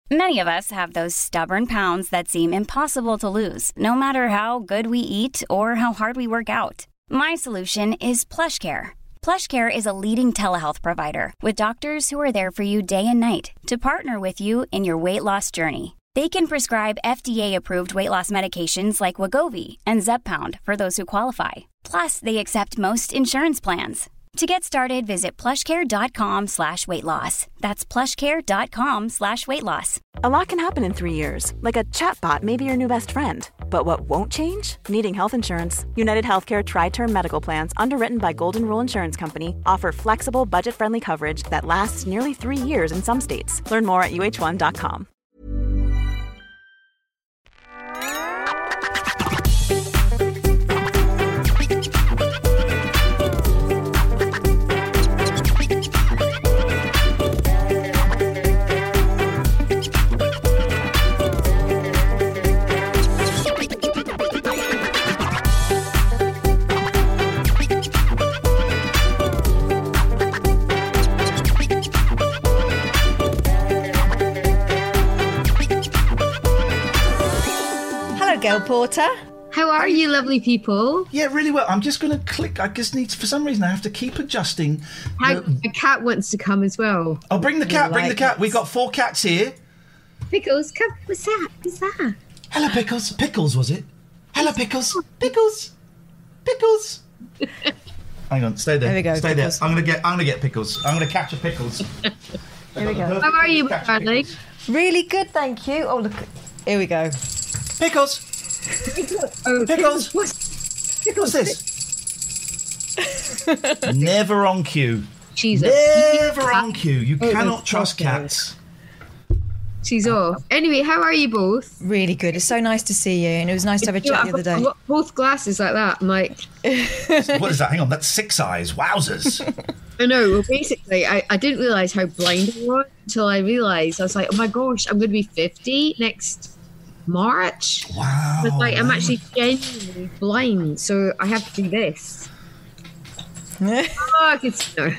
Many of us have those stubborn pounds that seem impossible to lose, no matter how good we eat or how hard we work out. My solution is PlushCare. PlushCare is a leading telehealth provider with doctors who are there for you day and night to partner with you in your weight loss journey. They can prescribe FDA-approved weight loss medications like Wegovy and Zepbound for those who qualify. Plus, they accept most insurance plans. To get started, visit plushcare.com/weightloss. That's plushcare.com/weightloss. A lot can happen in 3 years, like a chatbot may be your new best friend. But what won't change? Needing health insurance. United Healthcare Tri-Term Medical Plans, underwritten by Golden Rule Insurance Company, offer flexible, budget-friendly coverage that lasts nearly 3 years in some states. Learn more at uh1.com. Gail Porter. How are you, lovely people? Yeah, really well. I'm just going to click. I just need, for some reason, I have to keep adjusting. A cat wants to come as well. Oh, bring the cat, bring the cat. We've got 4 cats here. Pickles, come. What's that? What's that? Hello, Pickles. Pickles, was it? Hello, Pickles. Pickles. Pickles. Hang on, stay there. There we go, stay Pickles. there. I'm gonna get Pickles. I'm gonna catch a Pickles. Here we go. How are you, darling? Really good, thank you. Oh, look. Here we go. Pickles. Pickles. What's this? Never on cue. Never on cue. You cannot trust cats. She's off. Anyway, how are you both? Really good. It's so nice to see you, and it was nice to have a chat the other day. I've got both glasses like that. I'm like... What is that? Hang on, that's 6 eyes. Wowzers. I know. Well, basically, I didn't realise how blind I was until I realised. I was like, oh my gosh, I'm going to be 50 next March. Wow. But like, I'm actually genuinely blind, so I have to do this. I can no.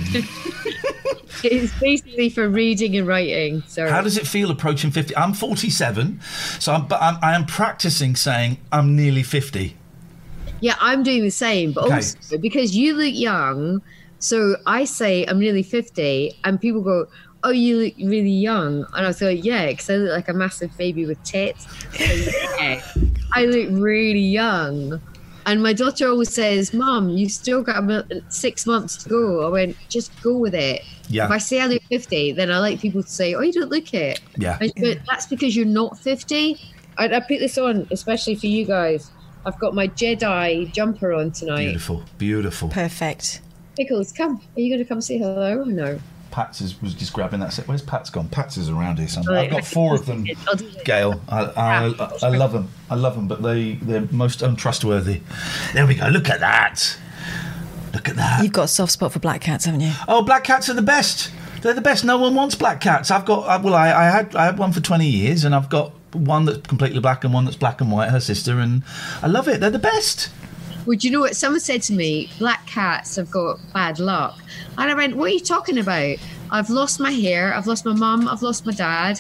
It's basically for reading and writing. So how does it feel approaching 50? I'm 47, so I am practicing saying I'm nearly 50. Yeah, I'm doing the same, but also because you look young, so I say I'm nearly 50, and people go, oh, you look really young. And I was like, yeah, because I look like a massive baby with tits. So, yeah, I look really young. And my daughter always says, Mum, you still got 6 months to go. I went, just go with it. Yeah. If I say I look 50, then I like people to say, oh, you don't look it. Yeah. But that's because you're not 50. I put this on, especially for you guys. I've got my Jedi jumper on tonight. Beautiful, beautiful. Perfect. Pickles, come. Are you going to come say hello or no? Pats was just grabbing that set. Where's Pat's gone? Pats is around here somewhere. I've got 4 of them, Gail. I love them. I love them, but they're most untrustworthy. There we go. Look at that. Look at that. You've got a soft spot for black cats, haven't you? Oh, black cats are the best. They're the best. No one wants black cats. I've got. I had one for 20 years, and I've got one that's completely black and one that's black and white. Her sister, and I love it. They're the best. Well, do you know what? Someone said to me, black cats have got bad luck. And I went, what are you talking about? I've lost my hair. I've lost my mum. I've lost my dad.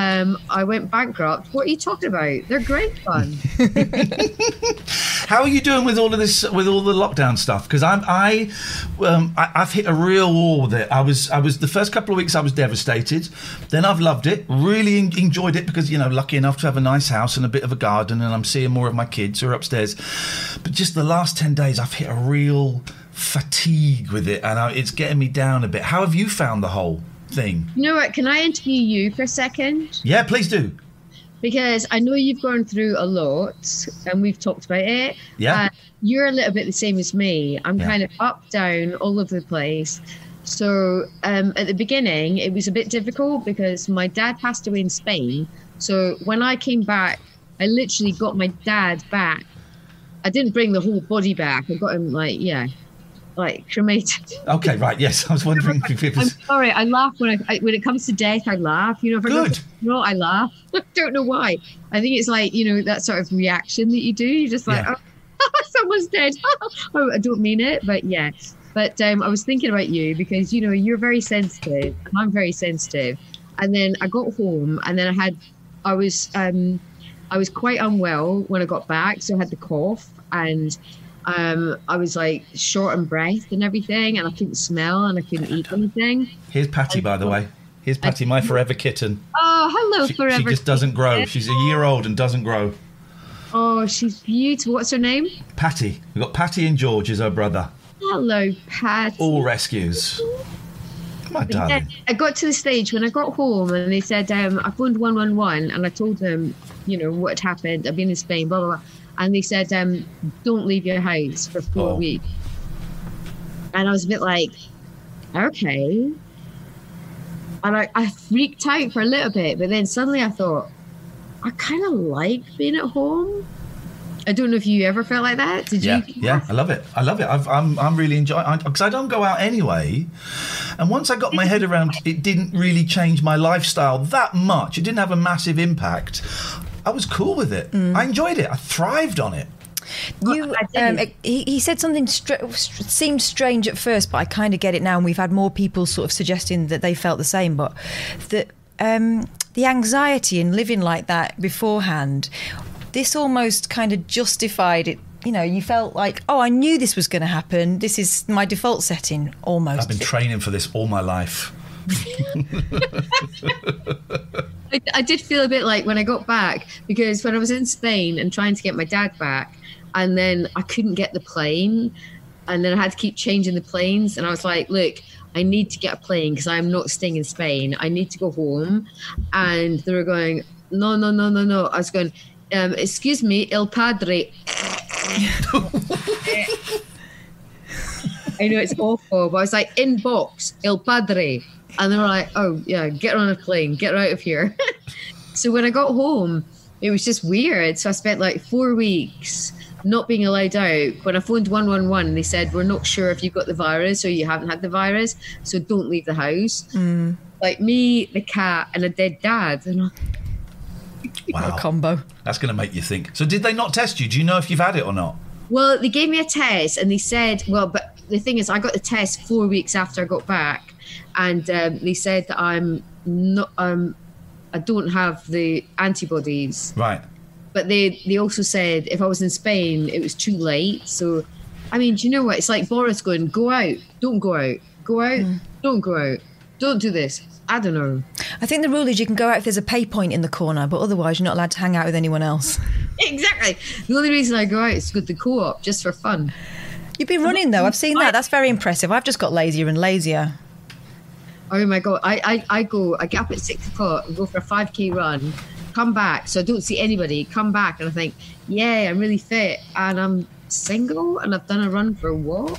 I went bankrupt. What are you talking about? They're great fun. How are you doing with all of this, with all the lockdown stuff? Because I've hit a real wall with it. I was the first couple of weeks I was devastated. Then I've loved it. Really enjoyed it because, you know, lucky enough to have a nice house and a bit of a garden, and I'm seeing more of my kids who are upstairs. But just the last 10 days, I've hit a real fatigue with it, and it's getting me down a bit. How have you found the whole thing? You know what? Can I interview you for a second? Yeah, please do. Because I know you've gone through a lot, and we've talked about it. Yeah. You're a little bit the same as me. I'm kind of up, down, all over the place. So at the beginning, it was a bit difficult because my dad passed away in Spain. So when I came back, I literally got my dad back. I didn't bring the whole body back. I got him like cremated. Okay, right, yes. I was wondering if it was... I'm sorry, I laugh when it comes to death. I laugh. You know, if Good. I laugh. I don't know why. I think it's like, you know, that sort of reaction that you do. You're just like, oh, someone's dead. Oh, I don't mean it, but yeah. But I was thinking about you because, you know, you're very sensitive and I'm very sensitive. And then I got home, and then I was quite unwell when I got back, so I had the cough, and I was like short on breath and everything, and I couldn't smell and I couldn't eat anything. Here's Patty, by the way. Here's Patty, my forever kitten. Oh, hello, forever. She just doesn't grow. She's a year old and doesn't grow. Oh, she's beautiful. What's her name? Patty. We've got Patty and George as her brother. Hello, Patty. All rescues. My darling. Yeah, I got to the stage when I got home and they said, I phoned 111 and I told them, what had happened. I've been in Spain, blah, blah, blah. And they said, don't leave your house for 4 weeks. And I was a bit like, okay. And I freaked out for a little bit, but then suddenly I thought, I kind of like being at home. I don't know if you ever felt like that. Did you? Yeah, I love it. I'm really enjoying it because I don't go out anyway. And once I got my head around, it didn't really change my lifestyle that much. It didn't have a massive impact. I was cool with it. I enjoyed it. I thrived on it. He said something seemed strange at first, but I kind of get it now, and we've had more people sort of suggesting that they felt the same, but that the anxiety in living like that beforehand, this almost kind of justified it. You felt like, oh, I knew this was going to happen. This is my default setting, almost. I've been training for this all my life. I did feel a bit like when I got back, because when I was in Spain and trying to get my dad back, and then I couldn't get the plane, and then I had to keep changing the planes, and I was like, look, I need to get a plane because I'm not staying in Spain. I need to go home. And they were going, no. I was going, excuse me, El Padre. I know it's awful, but I was like, inbox, El Padre. And they were like, oh, yeah, get on a plane, get out of here. So when I got home, it was just weird. So I spent like 4 weeks not being allowed out. When I phoned 111, they said, we're not sure if you've got the virus or you haven't had the virus, so don't leave the house. Like me, the cat, and a dead dad. And wow. What a combo. That's going to make you think. So did they not test you? Do you know if you've had it or not? Well, they gave me a test and they said, but the thing is, I got the test 4 weeks after I got back, and they said that I don't have the antibodies. Right. But they also said if I was in Spain, it was too late. So, I mean, do you know what? It's like Boris going, go out, don't go out, go out, don't go out, don't do this. I don't know. I think the rule is you can go out if there's a pay point in the corner, but otherwise you're not allowed to hang out with anyone else. Exactly. The only reason I go out is to go to the co-op, just for fun. You've been running, though. I've seen that. That's very impressive. I've just got lazier and lazier. Oh, my God. I get up at 6 o'clock and go for a 5K run, come back, so I don't see anybody, come back, and I think, yeah, I'm really fit, and I'm single, and I've done a run for a walk.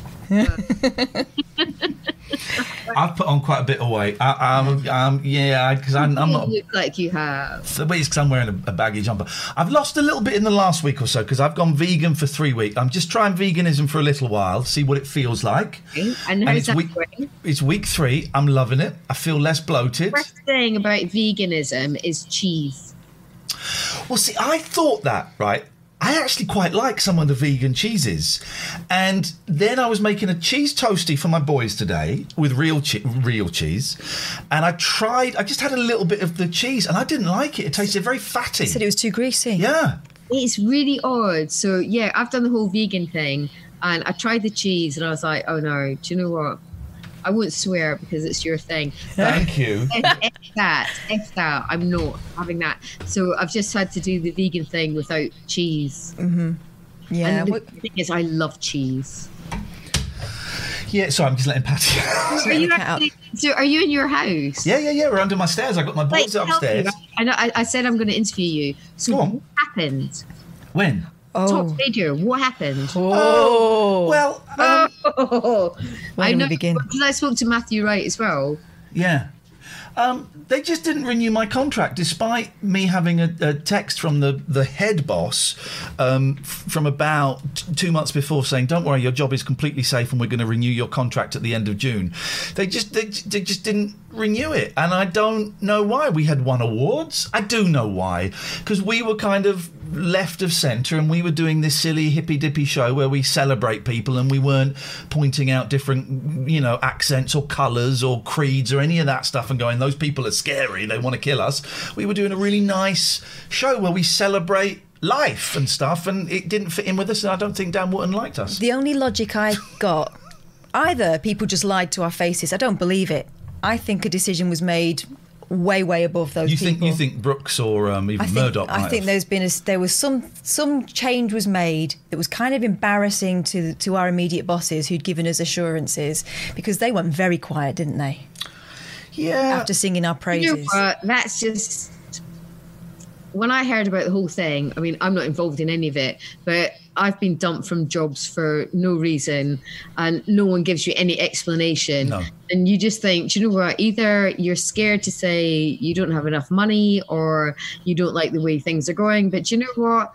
I've put on quite a bit of weight. Because I'm not. You look like you have. But it's somewhere in a baggy jumper. I've lost a little bit in the last week or so because I've gone vegan for 3 weeks. I'm just trying veganism for a little while, see what it feels like. Okay. And how's that going? It's week 3. I'm loving it. I feel less bloated. The first thing about veganism is cheese. Well, see, I thought that, right? I actually quite like some of the vegan cheeses. And then I was making a cheese toastie for my boys today with real cheese. And I just had a little bit of the cheese and I didn't like it. It tasted very fatty. They said it was too greasy. Yeah. It's really odd. So, yeah, I've done the whole vegan thing and I tried the cheese and I was like, oh no, do you know what? I won't swear because it's your thing. Thank you. If that, I'm not having that. So I've just had to do the vegan thing without cheese. Mm-hmm. Yeah. And the thing is, I love cheese. Yeah, sorry, I'm just letting Patty are you in your house? Yeah. We're under my stairs. I got my boys upstairs. I know. I said I'm going to interview you. So Go on. what happened? When? Top radio. What happened? Oh. Well, I know because I spoke to Matthew Wright as well. Yeah. They just didn't renew my contract, despite me having a text from the head boss from about 2 months before saying, "Don't worry, your job is completely safe, and we're going to renew your contract at the end of June." They just didn't renew it, and I don't know why. We had won awards. I do know why, because we were kind of left of centre, and we were doing this silly hippy dippy show where we celebrate people, and we weren't pointing out different, you know, accents or colours or creeds or any of that stuff and going, those people are scary, they want to kill us. We were doing a really nice show where we celebrate life and stuff, and it didn't fit in with us, and I don't think Dan Wootton liked us. The only logic I got, either people just lied to our faces, I don't believe it. I think a decision was made way above those people. You think Brooks or even Murdoch? I think there was some change was made that was kind of embarrassing to our immediate bosses who'd given us assurances, because they went very quiet, didn't they? Yeah. After singing our praises. You know what? That's just, when I heard about the whole thing, I mean, I'm not involved in any of it, but I've been dumped from jobs for no reason, and no one gives you any explanation. No. And you just think, do you know what? Either you're scared to say you don't have enough money, or you don't like the way things are going. But do you know what?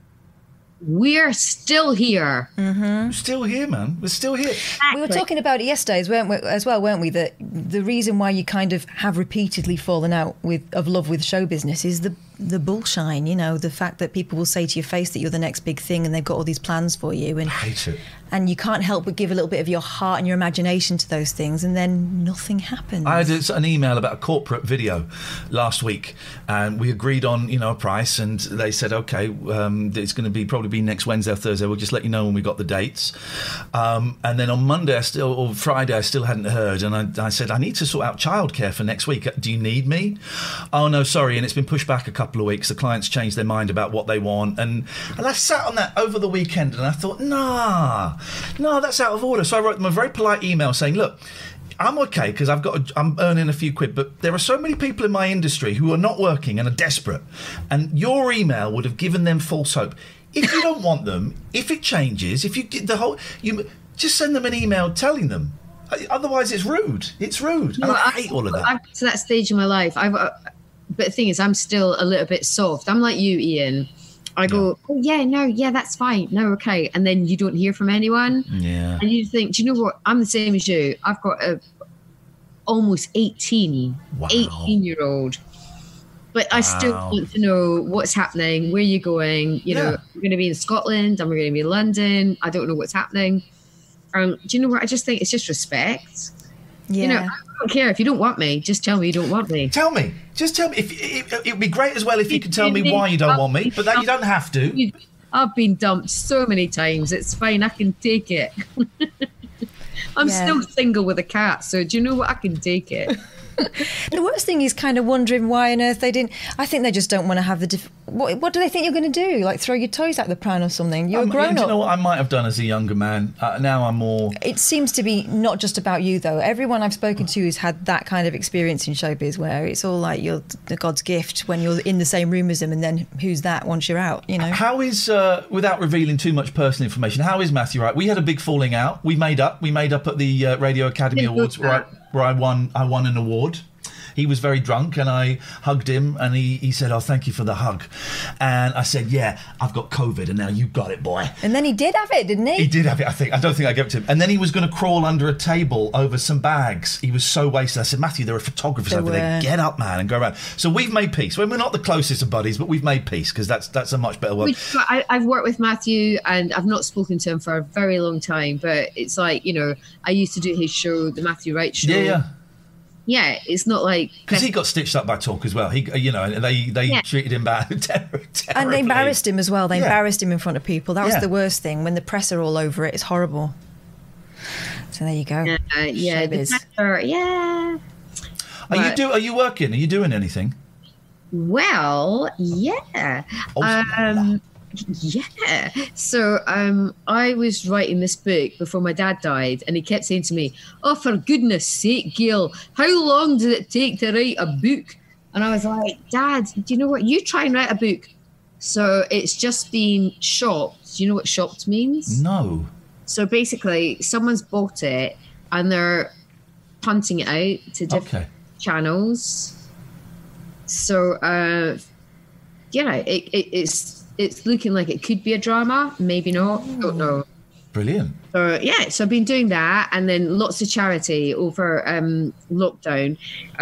We're still here. Mm-hmm. We're still here, man. We're still here. We were talking about it yesterday, weren't we? That the reason why you kind of have repeatedly fallen out of love with show business is the bullshine, you know, the fact that people will say to your face that you're the next big thing and they've got all these plans for you. And I hate it. And you can't help but give a little bit of your heart and your imagination to those things, and then nothing happens. I had an email about a corporate video last week, and we agreed on, you know, a price, and they said, okay, it's going to probably be next Wednesday or Thursday. We'll just let you know when we got the dates. And then on Monday or Friday, I still hadn't heard, and I said, I need to sort out childcare for next week. Do you need me? Oh, no, sorry, and it's been pushed back a couple of weeks. The clients changed their mind about what they want, and I sat on that over the weekend, and I thought, no, that's out of order. So I wrote them a very polite email saying, look, I'm okay because I'm earning a few quid, but there are so many people in my industry who are not working and are desperate, and your email would have given them false hope. If you don't want them, if it changes, if you get you just send them an email telling them. Otherwise, it's rude. It's rude. And I hate all of that. I'm to that stage in my life. But the thing is, I'm still a little bit soft. I'm like you, Ian. I go, oh, yeah, that's fine. No, okay. And then you don't hear from anyone. Yeah. And you think, do you know what? I'm the same as you. I've got a almost 18-year-old. But I still want to know what's happening, where you're going. You know, we're going to be in Scotland and we're going to be in London. I don't know what's happening. Do you know what? I just think it's just respect. Yeah. You know, I don't care if you don't want me. Just tell me you don't want me. Tell me. Just tell me. It would be great as well if you could tell me why you don't want me, but that you don't have to. I've been dumped so many times. It's fine. I can take it. I'm still single with a cat, so do you know what? I can take it. The worst thing is kind of wondering why on earth they didn't. I think they just don't want to have the. What do they think you're going to do? Like throw your toys out the pram or something? You're a grown up. Do you know what I might have done as a younger man? Now I'm more. It seems to be not just about you though. Everyone I've spoken to has had that kind of experience in showbiz where it's all like you're the God's gift when you're in the same room as them, and then who's that once you're out? You know. How is without revealing too much personal information? How is Matthew? Right, we had a big falling out. We made up at the Radio Academy Awards where I won an award. He was very drunk and I hugged him and he said, oh, thank you for the hug. And I said, yeah, I've got COVID and now you got it, boy. And then he did have it, didn't he? He did have it, I think. I don't think I gave it to him. And then he was going to crawl under a table over some bags. He was so wasted. I said, Matthew, there are photographers over there. Get up, man, and go around. So we've made peace. Well, we're not the closest of buddies, but we've made peace because that's a much better word. I've worked with Matthew and I've not spoken to him for a very long time, but it's like, you know, I used to do his show, the Matthew Wright Show. Yeah. Yeah, it's not like... Because he got stitched up by Talk as well. He, you know, they treated him bad terribly. And they embarrassed him as well. They embarrassed him in front of people. That was the worst thing. When the press are all over it, it's horrible. So there you go. The pressure, Are you working? Are you doing anything? Well, yeah. Yeah. So I was writing this book before my dad died, and he kept saying to me, oh, for goodness sake, Gail, how long did it take to write a book? And I was like, Dad, do you know what? You try and write a book. So it's just been shopped. Do you know what shopped means? No. So basically, someone's bought it and they're punting it out to different channels. So, it's looking like it could be a drama, maybe not. Don't know. Brilliant. So I've been doing that, and then lots of charity over lockdown,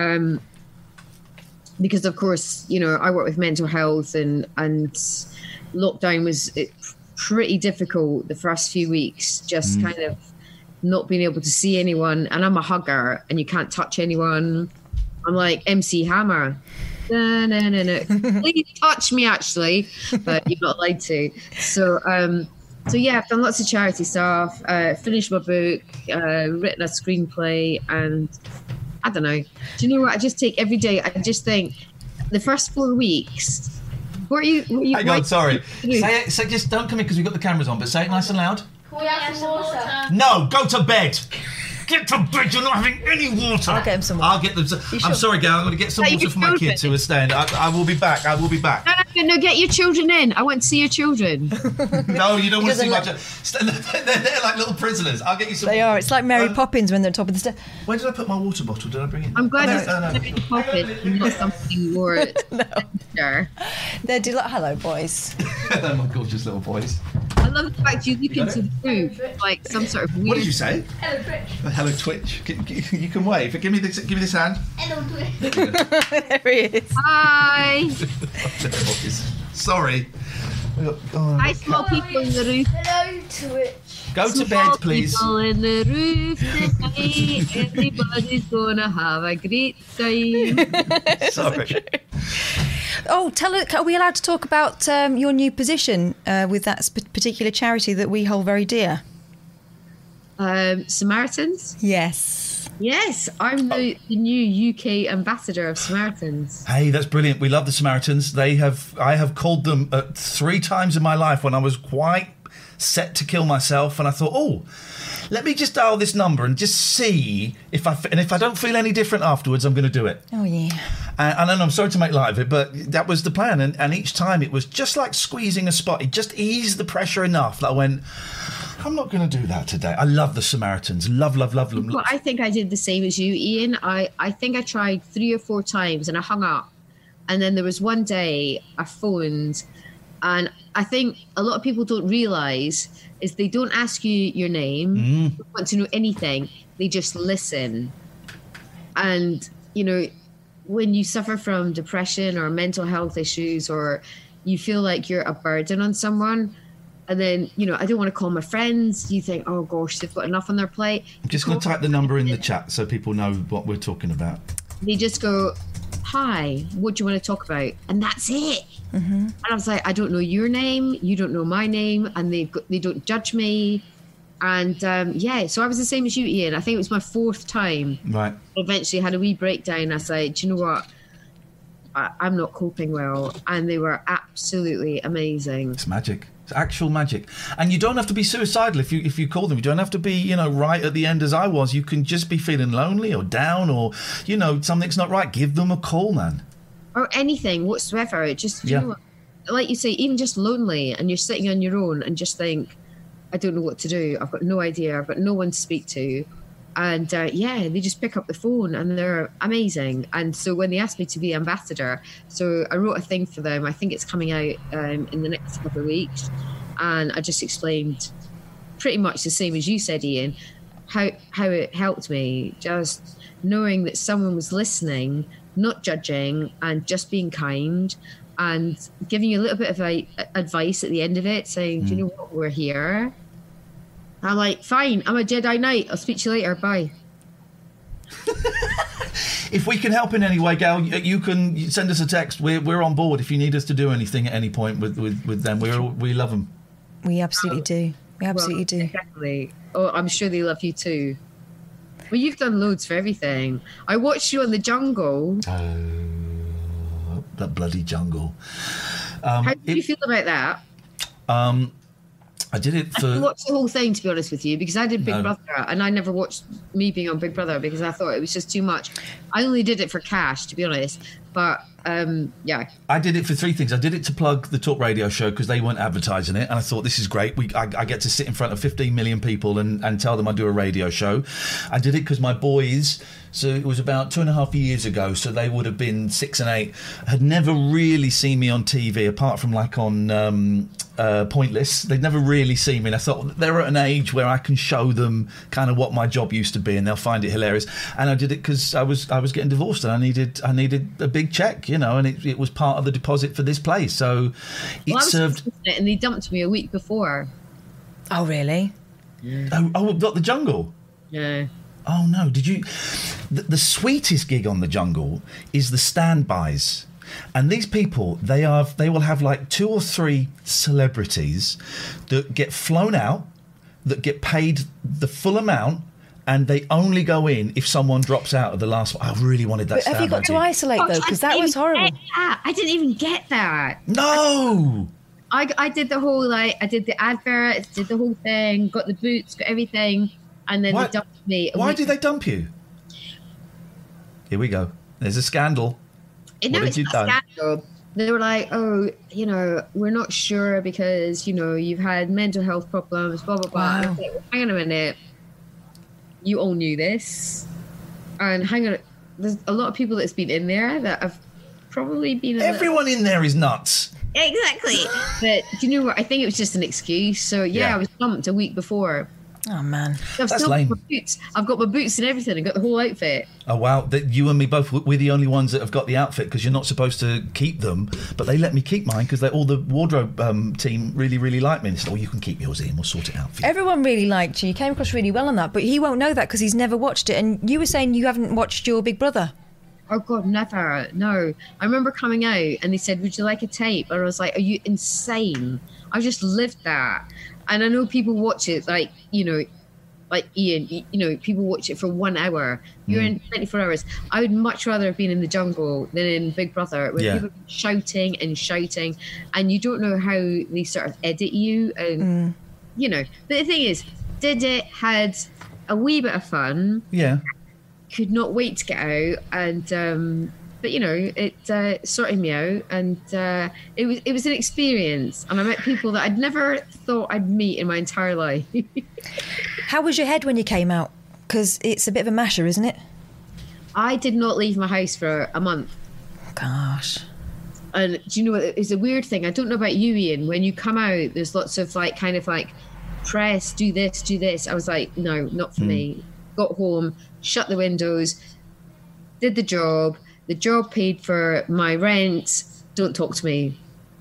because of course, you know, I work with mental health, and lockdown was pretty difficult the first few weeks, just kind of not being able to see anyone. And I'm a hugger, and you can't touch anyone. I'm like MC Hammer. No. Please touch me, actually, but you're not allowed to. So yeah, I've done lots of charity stuff, finished my book, written a screenplay, and I don't know. Do you know what? I just take every day. I just think the first 4 weeks. What are you Hang on, sorry. Say it. Just don't come in because we've got the cameras on, but say it nice and loud. Can we have some water? No, go to bed. Get to bed. You're not having any water. I'll get him some water. I'll get them. I'm sorry, Gail. I'm going to get some water for my kids who are staying. I will be back. No, get your children in. I want to see your children. No, you don't want to see my children. They're like little prisoners. I'll get you some. They are. It's like Mary Poppins when they're at the top of the stairs. Where did I put my water bottle? Did I bring it? I'm glad it's Mary Poppins, not something more. No. They're hello, boys. They're my gorgeous little boys. I love the fact you look into the roof like some sort of weird... What did you say? Hello, Twitch. Hello, Twitch. You can wave. Give me this hand. Hello, Twitch. There he is. Hi. Sorry. Hi, small people in the roof. Hello, Twitch. Go to bed, please. People in the roof tonight. Everybody's gonna have a great time. Sorry. Oh, are we allowed to talk about your new position with that particular charity that we hold very dear? Samaritans? Yes. Yes, I'm the new UK ambassador of Samaritans. Hey, that's brilliant. We love the Samaritans. I have called them 3 times in my life when I was quite set to kill myself, and I thought, let me just dial this number and just see if I don't feel any different afterwards, I'm going to do it. Oh yeah. And I'm sorry to make light of it, but that was the plan. And each time it was just like squeezing a spot. It just eased the pressure enough that I went, I'm not going to do that today. I love the Samaritans. Love them. Well, I think I did the same as you, Ian. I think I tried 3 or 4 times and I hung up. And then there was one day I phoned, and I think a lot of people don't realise is they don't ask you your name, they don't want to know anything. They just listen. And, you know, when you suffer from depression or mental health issues, or you feel like you're a burden on someone, and then, you know, I don't want to call my friends, you think, oh gosh, they've got enough on their plate. I'm just going to type the number in the chat so people know what we're talking about. They just go, hi, what do you want to talk about? And that's it. Mm-hmm. And I was like, I don't know your name, you don't know my name, and they don't judge me. And so I was the same as you, Ian. I think it was my 4th time. Right. Eventually had a wee breakdown. I said, do you know what? I'm not coping well. And they were absolutely amazing. It's magic. It's actual magic. And you don't have to be suicidal if you call them. You don't have to be, you know, right at the end as I was. You can just be feeling lonely or down, or, you know, something's not right. Give them a call, man. Or anything whatsoever. Just, you know what, like you say, even just lonely, and you're sitting on your own and just think, I don't know what to do. I've got no idea. I've got no one to speak to. And they just pick up the phone, and they're amazing. And so when they asked me to be ambassador, so I wrote a thing for them. I think it's coming out in the next couple of weeks. And I just explained pretty much the same as you said, Ian, how it helped me. Just knowing that someone was listening, not judging, and just being kind, and giving you a little bit of advice at the end of it, saying, do you know what, we're here. I'm like, fine, I'm a Jedi Knight. I'll speak to you later. Bye. If we can help in any way, Gail, you can send us a text. We're on board if you need us to do anything at any point with them. We love them. We absolutely do. We absolutely do. Exactly. Oh, I'm sure they love you too. Well, you've done loads for everything. I watched you on The Jungle. Oh, that bloody Jungle. How do you feel about that? I did it for... I didn't watch the whole thing, to be honest with you, because I did Big Brother, and I never watched me being on Big Brother because I thought it was just too much. I only did it for cash, to be honest. But, I did it for 3 things. I did it to plug the Talk Radio show because they weren't advertising it, and I thought, this is great. I get to sit in front of 15 million people and tell them I do a radio show. I did it because my boys... So it was about 2.5 years ago, so they would have been 6 and 8, had never really seen me on TV, apart from like on pointless. They'd never really seen me. And I thought they're at an age where I can show them kind of what my job used to be, and they'll find it hilarious. And I did it because I was getting divorced, and I needed a big check, you know, and it was part of the deposit for this place. So it served. And they dumped me a week before. Oh, really? Yeah. Oh, got the Jungle. Yeah. Oh no! Did you? The sweetest gig on the Jungle is the standbys. And these people, they will have like 2 or 3 celebrities that get flown out, that get paid the full amount, and they only go in if someone drops out of the last one. I really wanted that. But have you got to isolate though? Because that was horrible. I didn't even get that. No. I did the whole I did the adverts, did the whole thing, got the boots, got everything, and then they dumped me. Why did they dump you? Here we go. There's a scandal. What did you do? Scandal. They were like, oh, you know, we're not sure because, you know, you've had mental health problems, blah, blah, blah. Wow. Like, hang on a minute. You all knew this. And hang on. There's a lot of people that's been in there that have probably been... Everyone in there is nuts. Exactly. But do you know what? I think it was just an excuse. So, yeah. I was dumped a week before. Oh, man. That's lame. Got my boots. I've got my boots and everything. I've got the whole outfit. Oh, wow. You and me both, we're the only ones that have got the outfit because you're not supposed to keep them. But they let me keep mine because all the wardrobe team really, really like me. And they said, oh, you can keep yours in. We'll sort it out for you. Everyone really liked you. You came across really well on that. But he won't know that because he's never watched it. And you were saying you haven't watched your Big Brother. Oh, God, never. No. I remember coming out and they said, would you like a tape? And I was like, are you insane? I just lived that. And I know people watch it like, you know, like Ian, you know, people watch it for 1 hour. You're in 24 hours. I would much rather have been in the Jungle than in Big Brother, where people are shouting, and you don't know how they sort of edit you. And, you know, but the thing is, did it, had a wee bit of fun. Yeah. Could not wait to get out. And, but, you know, it sorted me out. And it was an experience. And I met people that I'd never thought I'd meet in my entire life. How was your head when you came out? Because it's a bit of a masher, isn't it? I did not leave my house for a month. Gosh. And do you know what? It's a weird thing. I don't know about you, Ian. When you come out, there's lots of like, kind of like, press, do this. I was like, no, not for me. Got home, shut the windows, did the job. The job paid for my rent. Don't talk to me.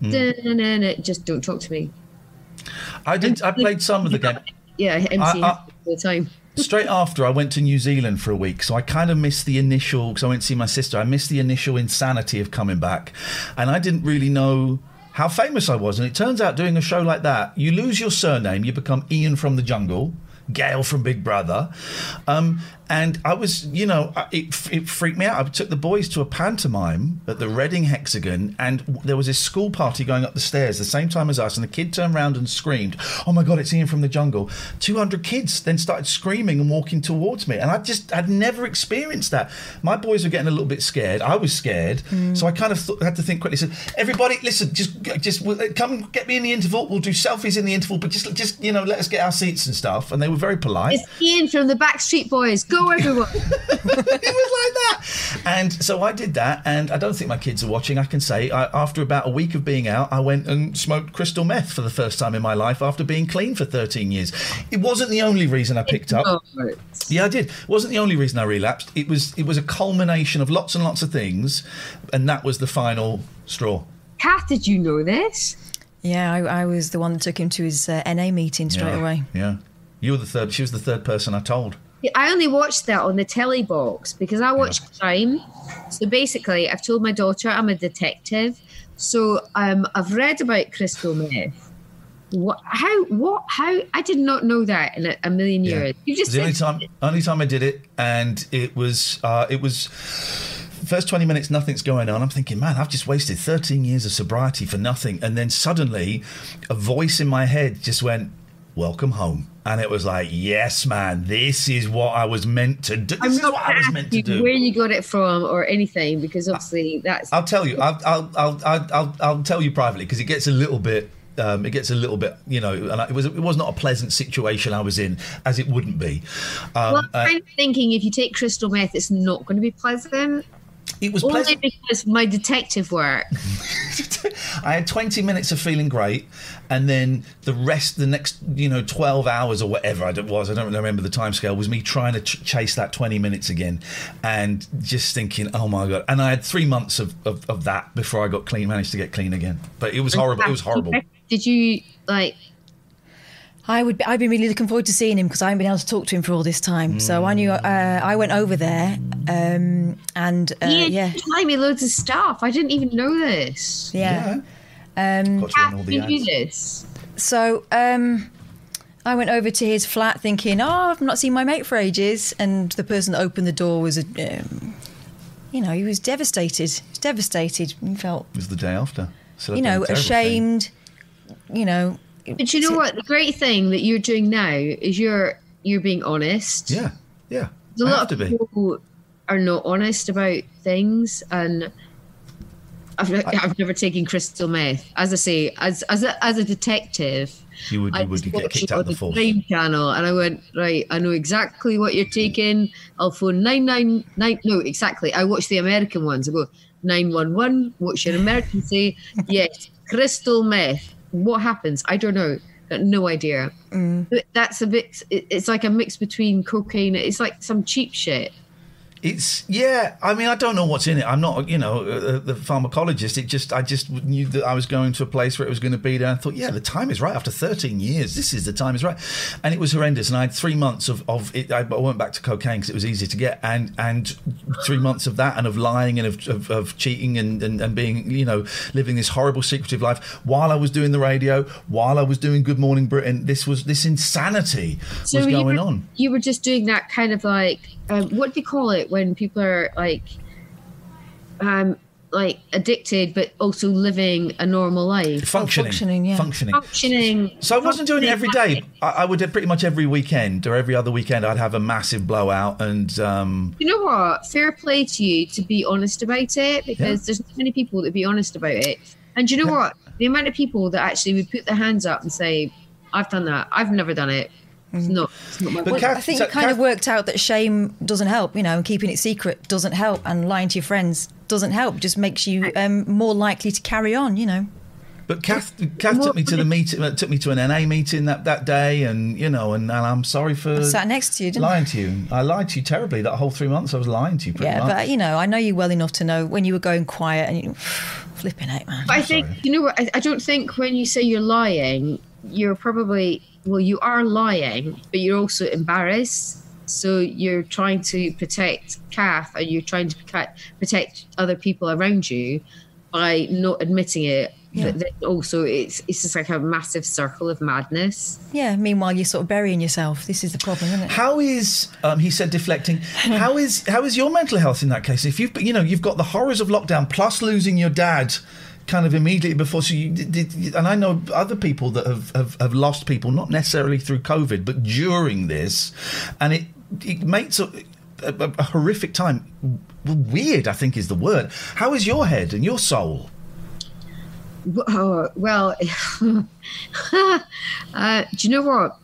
Just don't talk to me. I played some of the game. Yeah, MC all the time. Straight after, I went to New Zealand for a week, so I kind of missed the initial, because I went to see my sister, I missed the initial insanity of coming back, and I didn't really know how famous I was. And it turns out doing a show like that, you lose your surname, you become Ian from the Jungle, Gail from Big Brother. And I was, you know, it freaked me out. I took the boys to a pantomime at the Reading Hexagon, and there was this school party going up the stairs the same time as us, and the kid turned around and screamed, oh my God, it's Ian from the Jungle. 200 kids then started screaming and walking towards me, and I'd never experienced that. My boys were getting a little bit scared. I was scared, so I kind of had to think quickly. I said, everybody, listen, just come get me in the interval. We'll do selfies in the interval, but just you know, let us get our seats and stuff. And they were very polite. It's Ian from the Backstreet Boys. Go everyone. It was like that. And so I did that, and I don't think my kids are watching. I can say after about a week of being out, I went and smoked crystal meth for the first time in my life after being clean for 13 years. It wasn't the only reason I picked up. Yeah, I did. It wasn't the only reason I relapsed. It was a culmination of lots and lots of things, and that was the final straw. Kath, did you know this? Yeah, I was the one that took him to his NA meeting straight away. Yeah. You were the third. She was the third person I told. I only watched that on the telly box because I watch crime. So basically, I've told my daughter I'm a detective. So I've read about crystal meth. How? I did not know that in a million years. You just the only time I did it, and it was first 20 minutes, nothing's going on. I'm thinking, man, I've just wasted 13 years of sobriety for nothing. And then suddenly, a voice in my head just went, welcome home. And it was like, yes, man, this is what I was meant to do. This is what I was meant to do. Where you got it from or anything, because obviously that's... I'll tell you. I'll tell you privately, because it gets a little bit... you know, and it was not a pleasant situation I was in, as it wouldn't be. Well, I'm kind of thinking if you take crystal meth, it's not going to be pleasant. It was only pleasant because my detective work. I had 20 minutes of feeling great, and then the next 12 hours or whatever it was, I don't remember the timescale, was me trying to chase that 20 minutes again, and just thinking, oh my God. And I had 3 months of that before I got clean, managed to get clean again. But it was horrible. It was horrible. Did you like? I've been really looking forward to seeing him because I haven't been able to talk to him for all this time. So I knew I went over there, and He told me loads of stuff. I didn't even know this. Yeah. Got all the Did you ads. do this? So I went over to his flat thinking, I've not seen my mate for ages. And the person that opened the door was, he was devastated. He was devastated. He felt... It was the day after. Ashamed, But you know what? The great thing that you're doing now is you're being honest. Yeah. A lot of people are not honest about things, and I've never taken crystal meth. As I say, as a detective, you would get kicked out of the force. Crime Channel, and I went, right, I know exactly what you're taking. I'll phone 999. No, exactly. I watch the American ones. I go 911. What's your emergency? Yes, crystal meth. What happens? I don't know. Got no idea. But that's a bit. It's like a mix between cocaine. It's like some cheap shit. I mean, I don't know what's in it. I'm not, the pharmacologist. I just knew that I was going to a place where it was going to be there. And I thought, the time is right. After 13 years, the time is right. And it was horrendous. And I had 3 months of it. I went back to cocaine because it was easier to get. And 3 months of that and of lying and of cheating and being, living this horrible secretive life while I was doing the radio, while I was doing Good Morning Britain. This insanity was going on. You were just doing that kind of like, what do you call it when people are like addicted but also living a normal life? Functioning. So I wasn't doing it every day. I would pretty much every weekend or every other weekend I'd have a massive blowout. And you know what? Fair play to you to be honest about it, because there's not many people that be honest about it. And you know what? The amount of people that actually would put their hands up and say, I've done that. I've never done it. It's not my point. I think you kind of worked out that shame doesn't help, and keeping it secret doesn't help, and lying to your friends doesn't help. Just makes you more likely to carry on, But Kath took me to the meeting. Took me to an NA meeting that day, and and I'm sorry for I sat next to you, lying to you. I lied to you terribly that whole 3 months. I was lying to you. Pretty much. But I know you well enough to know when you were going quiet and flipping out, man. But I think I don't think when you say you're lying, you're probably. Well, you are lying, but you're also embarrassed. So you're trying to protect Kath, and you're trying to protect other people around you by not admitting it. Yeah. But then also, it's just like a massive circle of madness. Yeah. Meanwhile, you're sort of burying yourself. This is the problem, isn't it? How is he said deflecting? How is your mental health in that case? If you've got the horrors of lockdown plus losing your dad. Kind of immediately before, so you did, and I know other people that have lost people, not necessarily through COVID, but during this, and it makes a horrific time. Weird, I think, is the word. How is your head and your soul? Well, do you know what?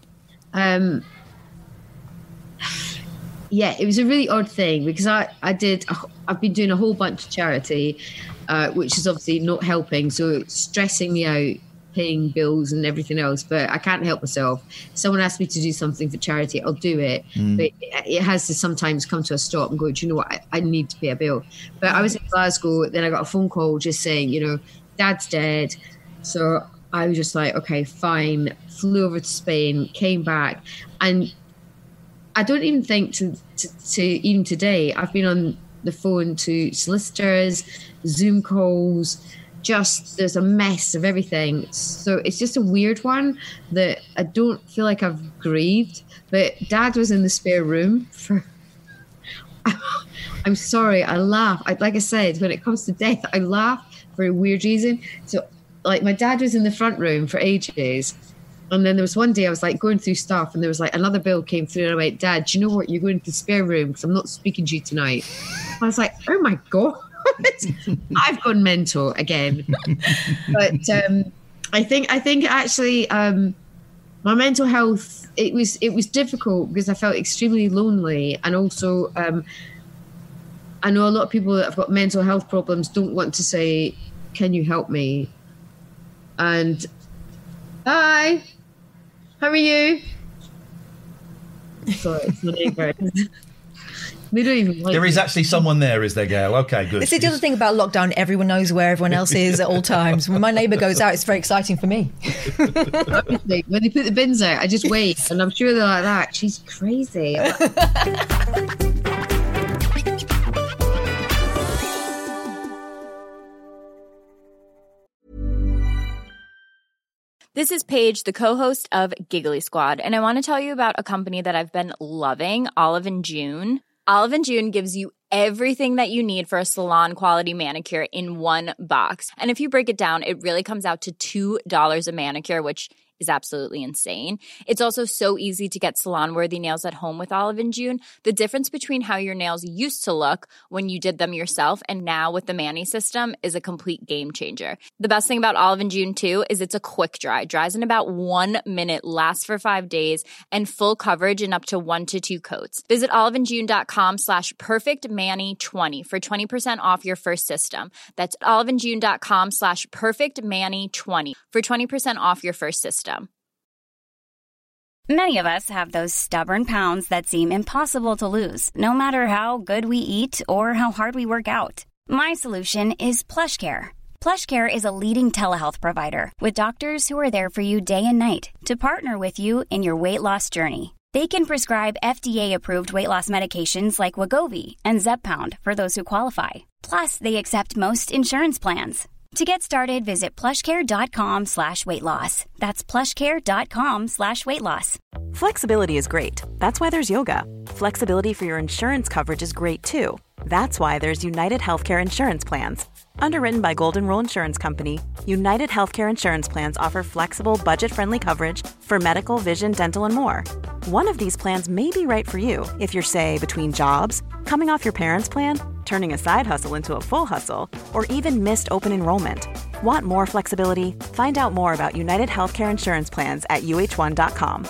It was a really odd thing because I've been doing a whole bunch of charity. Which is obviously not helping, so it's stressing me out, paying bills and everything else, but I can't help myself. Someone asked me to do something for charity, I'll do it, but it has to sometimes come to a stop and go, do you know what, I need to pay a bill. But I was in Glasgow, then I got a phone call just saying, Dad's dead. So I was just like, okay, fine, flew over to Spain, came back, and I don't even think to even today, I've been on the phone to solicitors, Zoom calls, there's a mess of everything. So it's just a weird one that I don't feel like I've grieved, but Dad was in the spare room I'm sorry, I laugh. Like I said, when it comes to death, I laugh for a weird reason. So like my dad was in the front room for ages. And then there was one day I was like going through stuff and there was like another bill came through and I went, Dad, do you know what? You're going to the spare room because I'm not speaking to you tonight. I was like, oh my God, I've gone mental again. But I think actually my mental health, it was difficult because I felt extremely lonely. And also I know a lot of people that have got mental health problems don't want to say can you help me? And hi, how are you? Sorry, it's my neighbour. They don't even like There is actually someone there, is there, Gail? Okay, good. This is the other thing about lockdown. Everyone knows where everyone else is at all times. When my neighbour goes out, it's very exciting for me. Honestly, when they put the bins out, I just wait, and I'm sure they're like that. She's crazy. This is Paige, the co-host of Giggly Squad, and I want to tell you about a company that I've been loving, Olive & June. Olive & June gives you everything that you need for a salon-quality manicure in one box. And if you break it down, it really comes out to $2 a manicure, which is absolutely insane. It's also so easy to get salon-worthy nails at home with Olive & June. The difference between how your nails used to look when you did them yourself and now with the Mani system is a complete game changer. The best thing about Olive & June, too, is it's a quick dry. Dries in about 1 minute, lasts for 5 days, and full coverage in up to 1 to 2 coats. Visit oliveandjune.com/perfectmani20 for 20% off your first system. That's oliveandjune.com/perfectmani20 for 20% off your first system. Many of us have those stubborn pounds that seem impossible to lose, no matter how good we eat or how hard we work out. My solution is PlushCare. PlushCare is a leading telehealth provider with doctors who are there for you day and night to partner with you in your weight loss journey. They can prescribe FDA-approved weight loss medications like Wegovy and Zepbound for those who qualify. Plus, they accept most insurance plans. To get started, visit plushcare.com/weightloss. That's plushcare.com/weightloss. Flexibility is great. That's why there's yoga. Flexibility for your insurance coverage is great too. That's why there's United Healthcare Insurance Plans. Underwritten by Golden Rule Insurance Company, United Healthcare Insurance Plans offer flexible, budget-friendly coverage for medical, vision, dental, and more. One of these plans may be right for you if you're, say, between jobs, coming off your parents' plan, turning a side hustle into a full hustle, or even missed open enrollment. Want more flexibility? Find out more about United Healthcare Insurance Plans at uh1.com.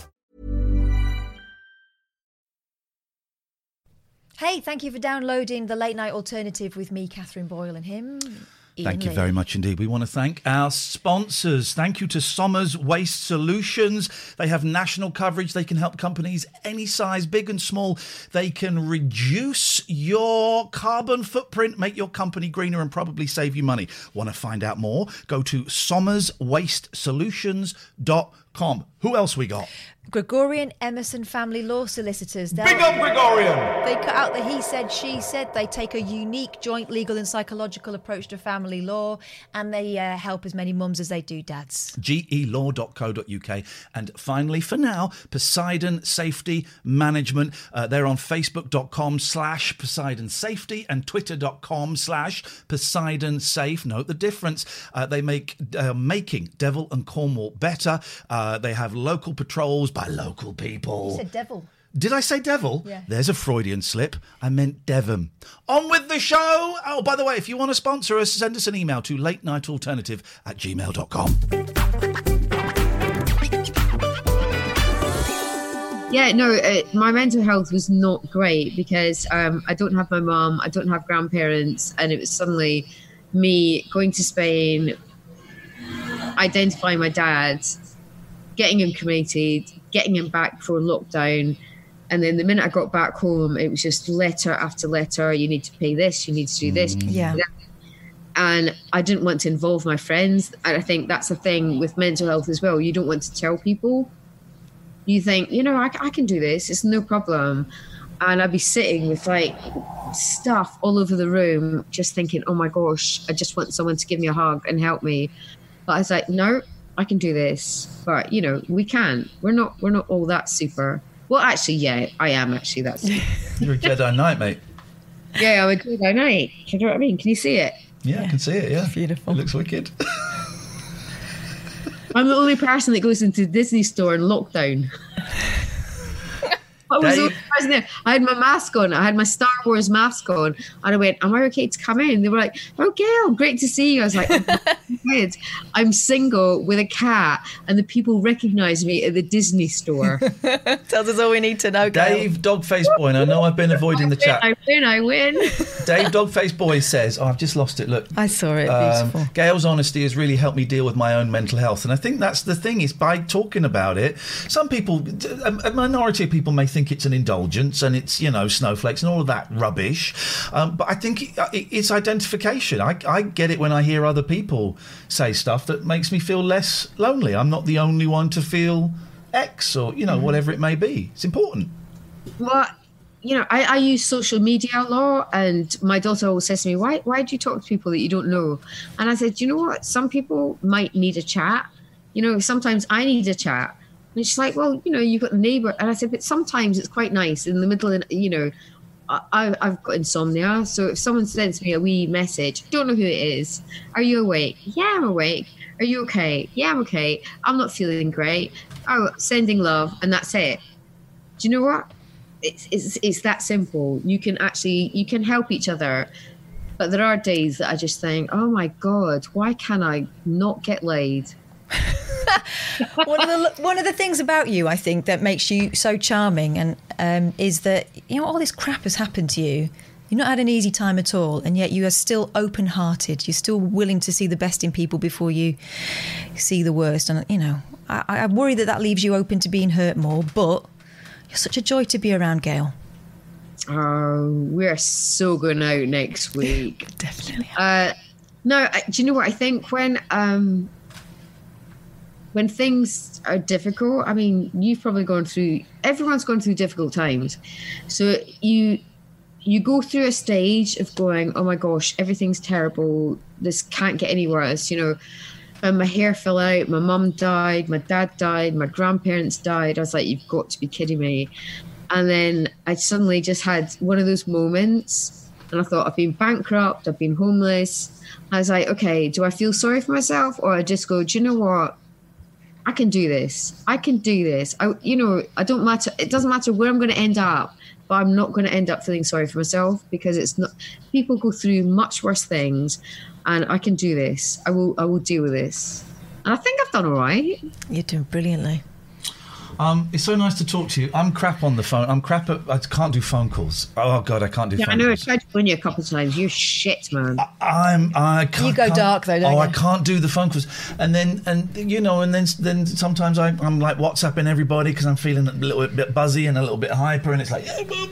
Hey, thank you for downloading The Late Night Alternative with me, Catherine Boyle, and him, Ian Thank you Lee. very much indeed. We want to thank our sponsors. Thank you to Somers Waste Solutions. They have national coverage. They can help companies any size, big and small. They can reduce your carbon footprint, make your company greener, and probably save you money. Want to find out more? Go to somerswastesolutions.com. Who else we got? Gregorian Emerson Family Law Solicitors. Big up Gregorian! They cut out the he said, she said. They take a unique joint legal and psychological approach to family law, and they help as many mums as they do dads. gelaw.co.uk. And finally, for now, Poseidon Safety Management. They're on facebook.com/Poseidon Safety and twitter.com/Poseidon Safe. Note the difference. They make making Devil and Cornwall better. They have local patrols by local people. You said devil. Did I say devil? Yeah. There's a Freudian slip. I meant Devon. On with the show. Oh, by the way, if you want to sponsor us, send us an email to latenightalternative@gmail.com. Yeah, no, my mental health was not great because I don't have my mum, I don't have grandparents, and it was suddenly me going to Spain, identifying my dad, getting him cremated, getting him back for lockdown. And then the minute I got back home, it was just letter after letter. You need to pay this, you need to do this. Yeah. And I didn't want to involve my friends. And I think that's the thing with mental health as well. You don't want to tell people. You think, I can do this. It's no problem. And I'd be sitting with like stuff all over the room, just thinking, oh my gosh, I just want someone to give me a hug and help me. But I was like, no, I can do this. But, we can't. We're not all that super. Well, actually, yeah, I am actually that super. You're a Jedi Knight, mate. Yeah, I'm a Jedi Knight. Do you know what I mean? Can you see it? Yeah, I can see it, yeah. Beautiful. It looks wicked. I'm the only person that goes into Disney store in lockdown. I was Dave, was there. I had my mask on. I had my Star Wars mask on. And I went, am I okay to come in? They were like, oh, Gail, great to see you. I was like, I'm single with a cat. And the people recognize me at the Disney store. Tells us all we need to know, Gail. Dave Dogface Boy, and I know I've been avoiding the chat. I win. Dave Dogface Boy says, I've just lost it. Look. I saw it. Beautiful. Gail's honesty has really helped me deal with my own mental health. And I think that's the thing, is by talking about it, some people, a minority of people may think it's an indulgence and it's, snowflakes and all of that rubbish. But I think it's identification. I get it when I hear other people say stuff that makes me feel less lonely. I'm not the only one to feel X or, whatever it may be. It's important. Well, I use social media a lot, and my daughter always says to me, why do you talk to people that you don't know? And I said, you know what? Some people might need a chat. Sometimes I need a chat. And she's like, well, you've got a neighbour. And I said, but sometimes it's quite nice in the middle of, I've got insomnia. So if someone sends me a wee message, don't know who it is. Are you awake? Yeah, I'm awake. Are you okay? Yeah, I'm okay. I'm not feeling great. Oh, sending love. And that's it. Do you know what? It's that simple. You can help each other. But there are days that I just think, oh my God, why can I not get laid? One of the things about you, I think, that makes you so charming and is that, all this crap has happened to you. You've not had an easy time at all, and yet you are still open-hearted. You're still willing to see the best in people before you see the worst. And, I worry that leaves you open to being hurt more, but you're such a joy to be around, Gail. Oh, we're so going out next week. Definitely. No, do you know what I think? When things are difficult, I mean, everyone's gone through difficult times. So you go through a stage of going, oh my gosh, everything's terrible. This can't get any worse. And my hair fell out. My mum died. My dad died. My grandparents died. I was like, you've got to be kidding me. And then I suddenly just had one of those moments. And I thought, I've been bankrupt. I've been homeless. I was like, okay, do I feel sorry for myself? Or I just go, do you know what? I can do this. I can do this. I don't matter. It doesn't matter where I'm going to end up, but I'm not going to end up feeling sorry for myself, because it's not. People go through much worse things, and I can do this. I will deal with this, and I think I've done all right. You're doing brilliantly. It's so nice to talk to you. I'm crap on the phone. I can't do phone calls. Oh God, I can't do phone calls. I know. I tried to phone you a couple of times. You're shit, man. I can't. You go dark though, don't you? I can't do the phone calls. And then sometimes I'm like WhatsApping everybody because I'm feeling a little bit buzzy and a little bit hyper, and it's like,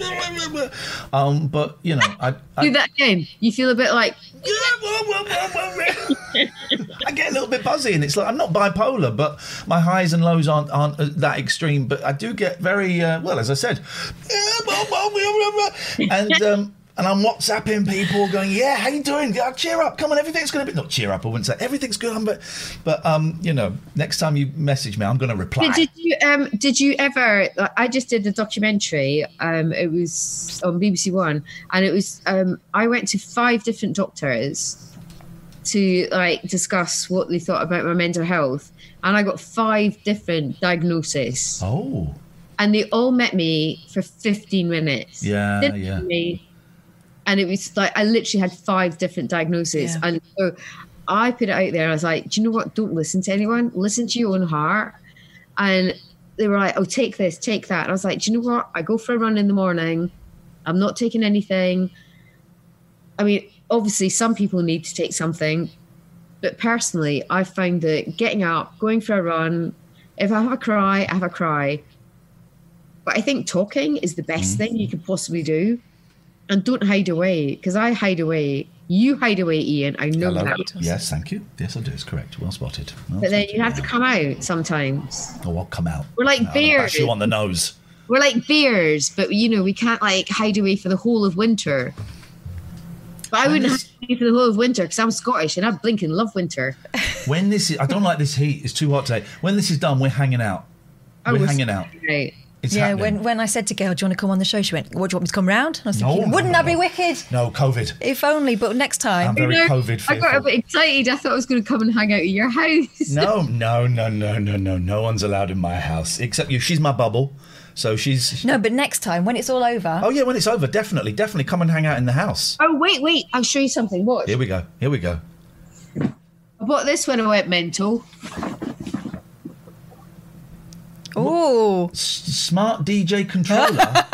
but I do that again. You feel a bit like. I get a little bit buzzy, and it's like I'm not bipolar, but my highs and lows aren't that extreme. But I do get very as I said, and I'm WhatsApping people, going, "Yeah, how you doing? Cheer up, come on, everything's going to be not cheer up. I wouldn't say everything's good, but next time you message me, I'm going to reply." Did you ever? I just did a documentary. It was on BBC One, and it was. I went to 5 different doctors to discuss what they thought about my mental health, and I got 5 different diagnoses. Oh. And they all met me for 15 minutes. Yeah. And it was like I literally had 5 different diagnoses. Yeah. And so I put it out there. I was like, do you know what? Don't listen to anyone. Listen to your own heart. And they were like, oh, take this, take that. And I was like, do you know what? I go for a run in the morning. I'm not taking anything. I mean, obviously, some people need to take something. But personally, I found that getting up, going for a run, if I have a cry, I have a cry. But I think talking is the best thing you can possibly do. And don't hide away, because I hide away. You hide away, Ian. I know that. Yes, thank you. Yes, I do. It's correct. Well spotted. But then you have to come out sometimes. Oh, I'll come out. We're like bears. Bash you on the nose. We're like bears, but we can't hide away for the whole of winter. But I wouldn't hide away for the whole of winter because I'm Scottish and I blinking love winter. When this is, I don't like this heat. It's too hot today. When this is done, we're hanging out. We're hanging out. Right. It's happening. When I said to Gail, do you want to come on the show? She went, what, do you want me to come round? And I was thinking, wouldn't that be wicked? No, COVID. If only, but next time. I'm very COVID fearful. I got a bit excited. I thought I was going to come and hang out at your house. No. No one's allowed in my house except you. She's my bubble. So she's... No, but next time, when it's all over... Oh, yeah, when it's over, definitely come and hang out in the house. Oh, wait, I'll show you something. Watch. Here we go. I bought this when I went mental. Oh. Smart DJ controller.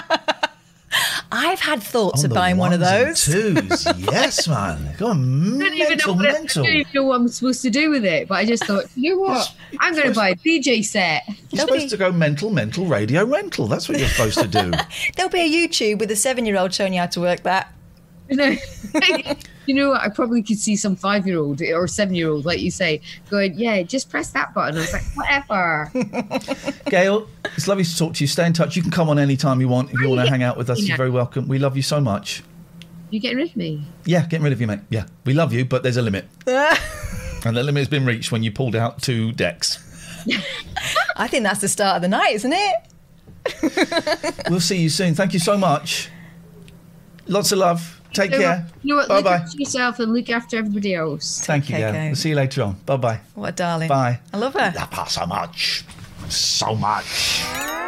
I've had thoughts of buying one of those. Twos. Yes, man. Go on, mental. I don't even know what I'm supposed to do with it, but I just thought, you know what? I'm going to buy a DJ set. You're supposed to go mental radio rental. That's what you're supposed to do. There'll be a YouTube with a 7-year-old showing you how to work that. You know what? I probably could see some 5-year-old or 7-year-old, like you say, going, yeah, just press that button. I was like, whatever. Gail, it's lovely to talk to you. Stay in touch. You can come on any time you want. If you want to hang out with us, you're very welcome. We love you so much. You getting rid of me? Yeah, getting rid of you, mate. Yeah, we love you, but there's a limit. And the limit has been reached when you pulled out 2 decks. I think that's the start of the night, isn't it? We'll see you soon. Thank you so much. Lots of love. Take care. You know what? Bye-bye. Look after yourself and look after everybody else. Thank you, Gail. We'll see you later on. Bye-bye. What a darling. Bye. I love her. Love her so much. So much.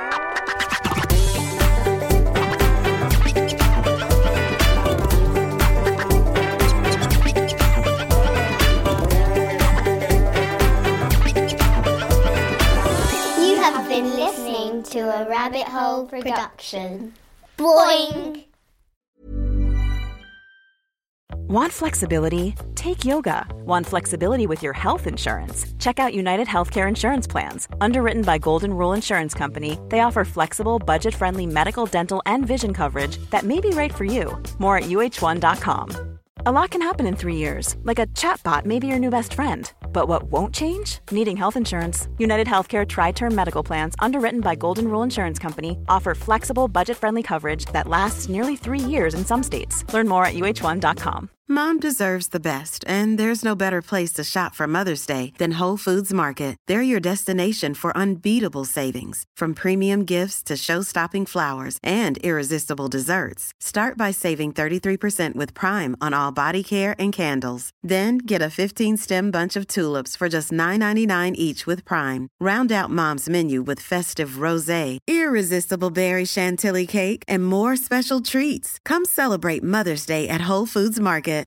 You have been listening to a Rabbit Hole production. Boing! Want flexibility? Take yoga. Want flexibility with your health insurance? Check out United Healthcare Insurance Plans. Underwritten by Golden Rule Insurance Company, they offer flexible, budget-friendly medical, dental, and vision coverage that may be right for you. More at uh1.com. A lot can happen in 3 years, like a chatbot may be your new best friend. But what won't change? Needing health insurance. United Healthcare Tri-Term Medical Plans, underwritten by Golden Rule Insurance Company, offer flexible, budget-friendly coverage that lasts nearly 3 years in some states. Learn more at uh1.com. Mom deserves the best, and there's no better place to shop for Mother's Day than Whole Foods Market. They're your destination for unbeatable savings, from premium gifts to show-stopping flowers and irresistible desserts. Start by saving 33% with Prime on all body care and candles. Then get a 15-stem bunch of tulips for just $9.99 each with Prime. Round out Mom's menu with festive rosé, irresistible berry chantilly cake, and more special treats. Come celebrate Mother's Day at Whole Foods Market.